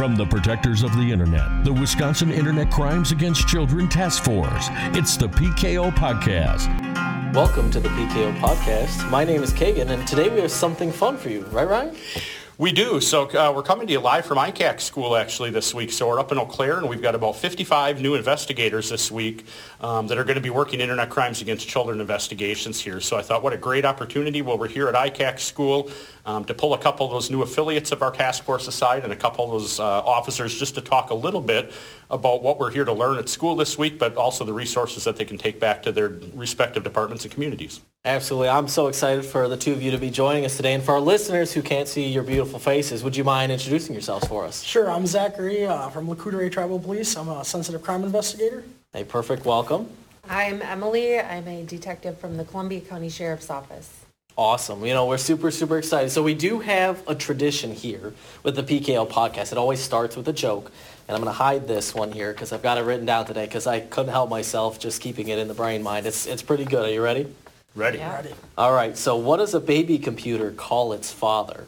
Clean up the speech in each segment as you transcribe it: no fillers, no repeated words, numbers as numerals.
From the protectors of the Internet, the Wisconsin Internet Crimes Against Children Task Force, it's the PKO Podcast. Welcome to the PKO Podcast. My name is Kagan, and today we have something fun for you. Right, Ryan? We do. So we're coming to you live from ICAC school actually this week. So we're up in Eau Claire, and we've got about 55 new investigators this week that are going to be working Internet Crimes Against Children investigations here. So I thought what a great opportunity while we're here at ICAC school to pull a couple of those new affiliates of our task force aside and a couple of those officers just to talk a little bit about what we're here to learn at school this week, but also the resources that they can take back to their respective departments and communities. Absolutely. I'm so excited for the two of you to be joining us today. And for our listeners who can't see your beautiful faces, would you mind introducing yourselves for us? Sure. I'm Zachary from Lac-Courte Tribal Police. I'm a sensitive crime investigator. Hey, perfect. Welcome. I'm Emily. I'm a detective from the Columbia County Sheriff's Office. Awesome. You know, we're super excited. So we do have a tradition here with the PKO Podcast. It always starts with a joke. And I'm going to hide this one here because I've got it written down today because I couldn't help myself just keeping it in the brain mind. It's pretty good. Are you ready? Ready. Yeah. Ready. All right. So what does a baby computer call its father?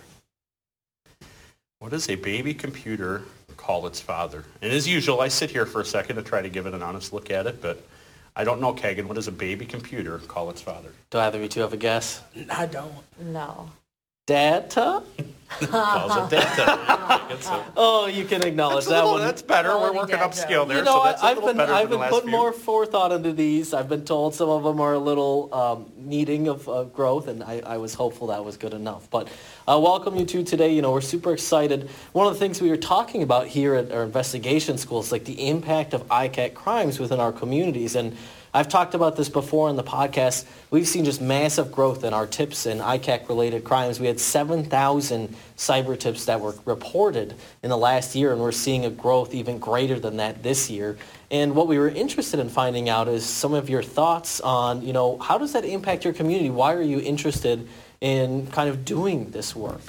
What does a baby computer call its father? And as usual, I sit here for a second to try to give it an honest look at it, but I don't know, Kagan. What does a baby computer call its father? Do either of you two have a guess? I don't. No. Data? Calls it data. Oh, you can acknowledge that one. That's better. We're Quality working data. upscale there, You know, so that's a I've little better been than the last putting few. more forethought into these. I've been told some of them are a little needing of growth, and I was hopeful that was good enough. But welcome you two today. You know, we're super excited. One of the things we were talking about here at our investigation school is like the impact of ICAC crimes within our communities. And I've talked about this before in the podcast. We've seen just massive growth in our tips and ICAC-related crimes. We had 7,000 cyber tips that were reported in the last year, and we're seeing a growth even greater than that this year. And what we were interested in finding out is some of your thoughts on, you know, how does that impact your community? Why are you interested in kind of doing this work?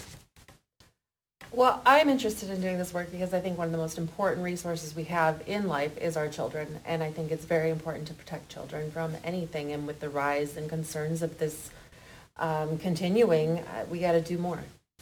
Well, I'm interested in doing this work because I think one of the most important resources we have in life is our children. And I think it's very important to protect children from anything. And with the rise and concerns of this continuing, we got to do more.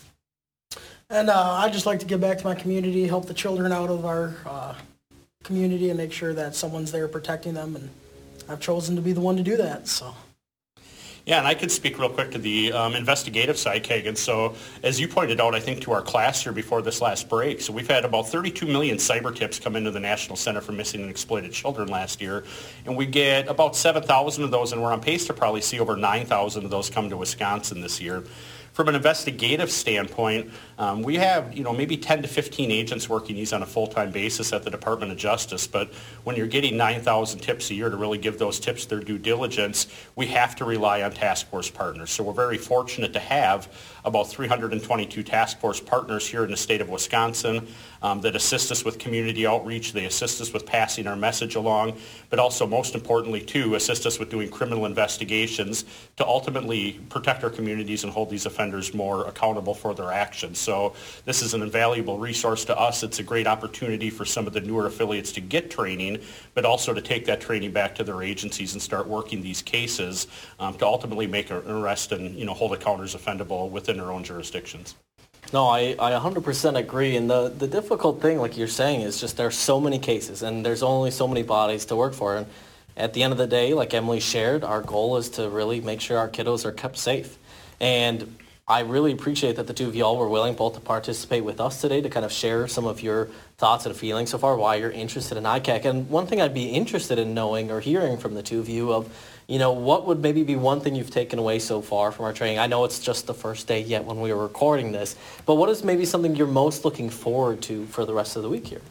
And I'd just like to give back to my community, help the children out of our community, and make sure that someone's there protecting them. And I've chosen to be the one to do that. So. Yeah, and I could speak real quick to the investigative side, Kagan. So as you pointed out, I think to our class here before this last break, so we've had about 32 million cyber tips come into the National Center for Missing and Exploited Children last year, and we get about 7,000 of those, and we're on pace to probably see over 9,000 of those come to Wisconsin this year. From an investigative standpoint, we have, maybe 10 to 15 agents working these on a full-time basis at the Department of Justice. But when you're getting 9,000 tips a year to really give those tips their due diligence, we have to rely on task force partners. So we're very fortunate to have about 322 task force partners here in the state of Wisconsin that assist us with community outreach. They assist us with passing our message along, but also most importantly, too, assist us with doing criminal investigations to ultimately protect our communities and hold these offenders more accountable for their actions. So this is an invaluable resource to us. It's a great opportunity for some of the newer affiliates to get training, but also to take that training back to their agencies and start working these cases to ultimately make an arrest and hold accounters offendable within their own jurisdictions. No, I 100% agree. And the difficult thing, like you're saying, is just there's so many cases and there's only so many bodies to work for. And at the end of the day, like Emily shared, our goal is to really make sure our kiddos are kept safe. And I really appreciate that the two of y'all were willing both to participate with us today to kind of share some of your thoughts and feelings so far, why you're interested in ICAC. And one thing I'd be interested in knowing or hearing from the two of you of, what would maybe be one thing you've taken away so far from our training? I know it's just the first day yet when we were recording this, but what is maybe something you're most looking forward to for the rest of the week here?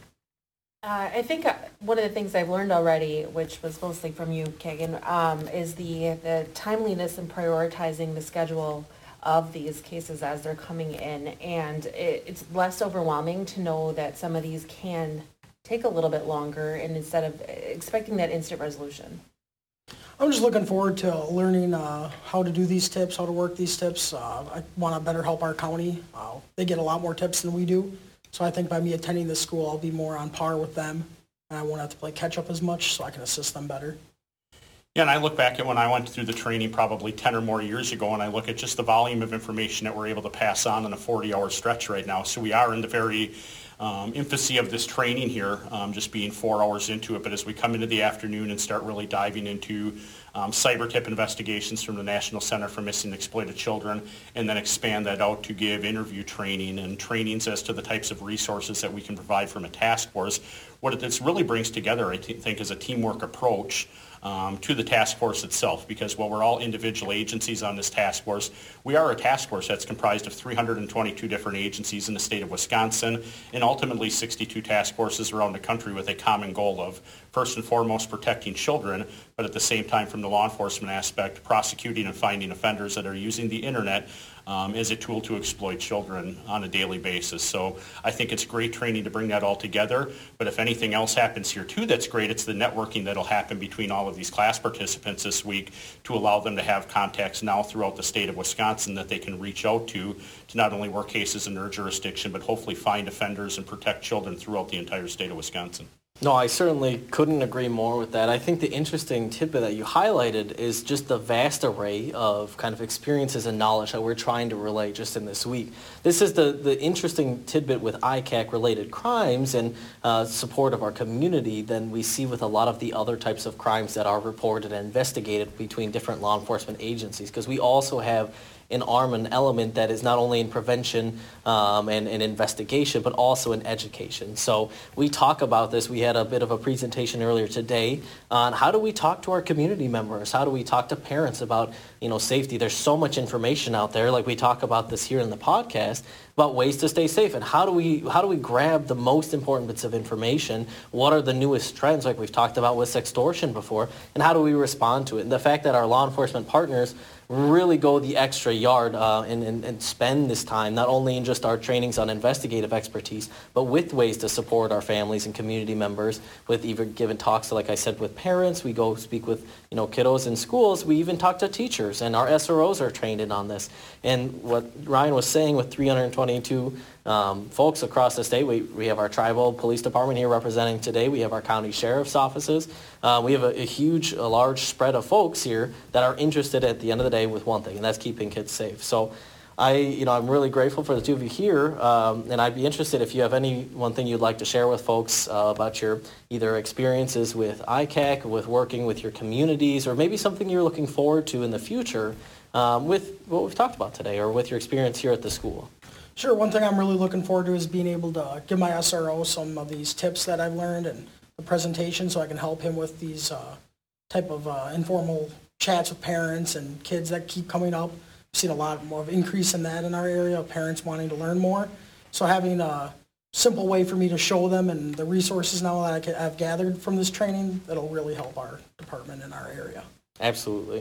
I think one of the things I've learned already, which was mostly from you, Kagan, is the timeliness in prioritizing the schedule of these cases as they're coming in. And it's less overwhelming to know that some of these can take a little bit longer and instead of expecting that instant resolution. I'm just looking forward to learning how to do these tips, how to work these tips. I want to better help our county. They get a lot more tips than we do. So I think by me attending this school, I'll be more on par with them. And I won't have to play catch up as much, so I can assist them better. Yeah, and I look back at when I went through the training probably 10 or more years ago, and I look at just the volume of information that we're able to pass on in a 40-hour stretch right now. So we are in the very infancy of this training here, just being 4 hours into it. But as we come into the afternoon and start really diving into cyber tip investigations from the National Center for Missing and Exploited Children, and then expand that out to give interview training and trainings as to the types of resources that we can provide from a task force, what this really brings together, I think, is a teamwork approach to the task force itself, because while we're all individual agencies on this task force, we are a task force that's comprised of 322 different agencies in the state of Wisconsin, and ultimately 62 task forces around the country with a common goal of, first and foremost, protecting children, but at the same time, from the law enforcement aspect, prosecuting and finding offenders that are using the internet as a tool to exploit children on a daily basis. So I think it's great training to bring that all together, but if anything else happens here too that's great, it's the networking that'll happen between all of these class participants this week to allow them to have contacts now throughout the state of Wisconsin that they can reach out to not only work cases in their jurisdiction, but hopefully find offenders and protect children throughout the entire state of Wisconsin. No, I certainly couldn't agree more with that. I think the interesting tidbit that you highlighted is just the vast array of kind of experiences and knowledge that we're trying to relay just in this week. This is the interesting tidbit with ICAC-related crimes and support of our community than we see with a lot of the other types of crimes that are reported and investigated between different law enforcement agencies, because we also have an arm and element that is not only in prevention and investigation, but also in education. So we talk about this. We had a bit of a presentation earlier today on how do we talk to our community members? How do we talk to parents about, safety? There's so much information out there, like we talk about this here in the podcast, about ways to stay safe. And how do we grab the most important bits of information? What are the newest trends, like we've talked about with sextortion before, and how do we respond to it? And the fact that our law enforcement partners really go the extra yard and spend this time, not only in just our trainings on investigative expertise, but with ways to support our families and community members, with even given talks, like I said, with parents. We go speak with kiddos in schools. We even talk to teachers, and our SROs are trained in on this. And what Ryan was saying, with 322 folks across the state, we have our tribal police department here representing today. We have our county sheriff's offices. We have a large spread of folks here that are interested at the end of the day with one thing, and that's keeping kids safe. So I'm really grateful for the two of you here, and I'd be interested if you have one thing you'd like to share with folks about your either experiences with ICAC, with working with your communities, or maybe something you're looking forward to in the future with what we've talked about today, or with your experience here at the school. Sure. One thing I'm really looking forward to is being able to give my SRO some of these tips that I've learned and the presentation, so I can help him with these type of informal chats with parents and kids that keep coming up. We've seen a lot more of increase in that in our area, parents wanting to learn more. So having a simple way for me to show them and the resources now that I've gathered from this training, that'll really help our department in our area. Absolutely.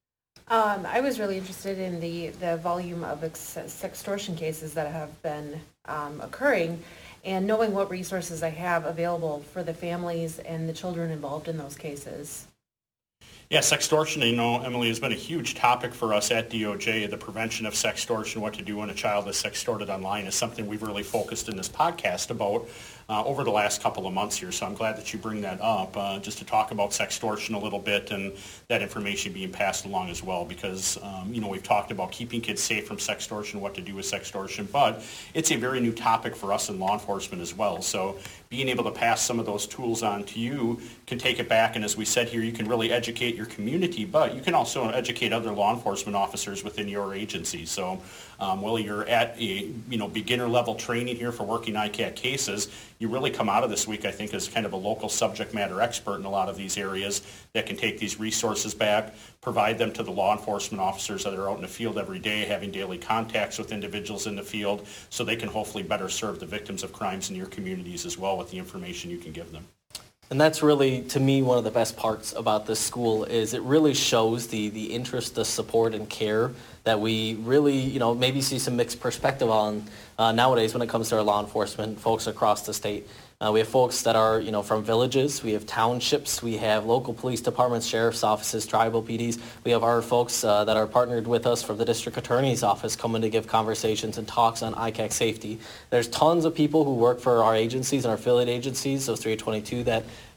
I was really interested in the volume of sextortion cases that have been occurring, and knowing what resources I have available for the families and the children involved in those cases. Yeah, sextortion, Emily, has been a huge topic for us at DOJ. The prevention of sextortion, what to do when a child is sextorted online, is something we've really focused in this podcast about over the last couple of months here. So I'm glad that you bring that up, just to talk about sextortion a little bit and that information being passed along as well, because, we've talked about keeping kids safe from sextortion, what to do with sextortion, but it's a very new topic for us in law enforcement as well. So being able to pass some of those tools on to you can take it back, and as we said here, you can really educate your community, but you can also educate other law enforcement officers within your agency. So while you're at a beginner level training here for working ICAC cases, you really come out of this week, I think, as kind of a local subject matter expert in a lot of these areas that can take these resources back, provide them to the law enforcement officers that are out in the field every day, having daily contacts with individuals in the field, so they can hopefully better serve the victims of crimes in your communities as well with the information you can give them. And that's really, to me, one of the best parts about this school is it really shows the interest, the support, and care that we really, maybe see some mixed perspective on nowadays when it comes to our law enforcement folks across the state. We have folks that are, from villages. We have townships. We have local police departments, sheriff's offices, tribal PDs. We have our folks that are partnered with us from the district attorney's office coming to give conversations and talks on ICAC safety. There's tons of people who work for our agencies and our affiliate agencies, those 322 that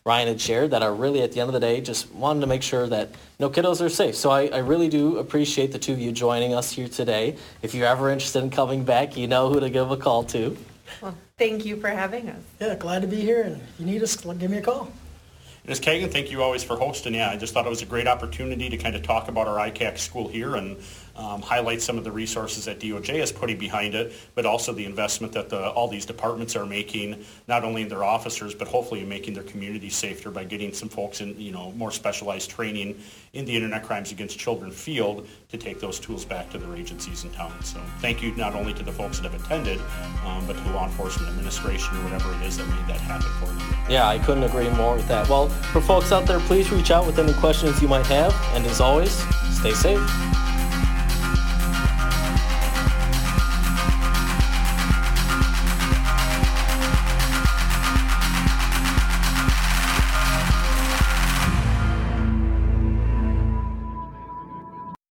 Ryan had shared that are really, at the end of the day, just wanting to make sure that kiddos are safe. So I really do appreciate the two of you joining us here today. If you're ever interested in coming back, you know who to give a call to. Well, thank you for having us. Yeah, glad to be here, and if you need us, give me a call. Ms. Kagan, thank you always for hosting. Yeah, I just thought it was a great opportunity to kind of talk about our ICAC school here and highlight some of the resources that DOJ is putting behind it, but also the investment that all these departments are making, not only in their officers, but hopefully in making their communities safer by getting some folks in, more specialized training in the Internet Crimes Against Children field to take those tools back to their agencies in town. So thank you not only to the folks that have attended, but to the law enforcement administration or whatever it is that made that happen for you. Yeah, I couldn't agree more with that. Well, for folks out there, please reach out with any questions you might have. And as always, stay safe.